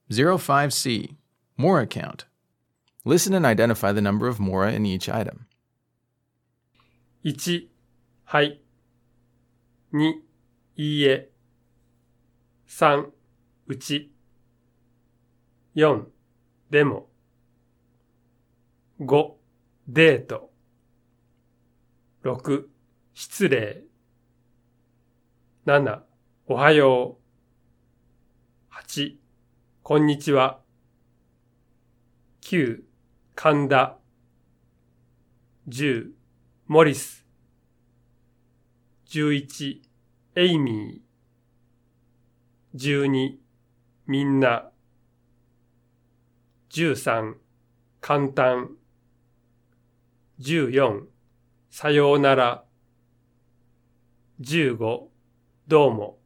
05C, Mora count. Listen and identify the number of mora in each item. 1、はい。2、いいえ。3、うち。4、でも。5、デート。6、失礼。7、おはよう。8、こんにちは。9、神田。10、モリス。11、エイミー。12、みんな。13、簡単。14、さようなら。15、どうも。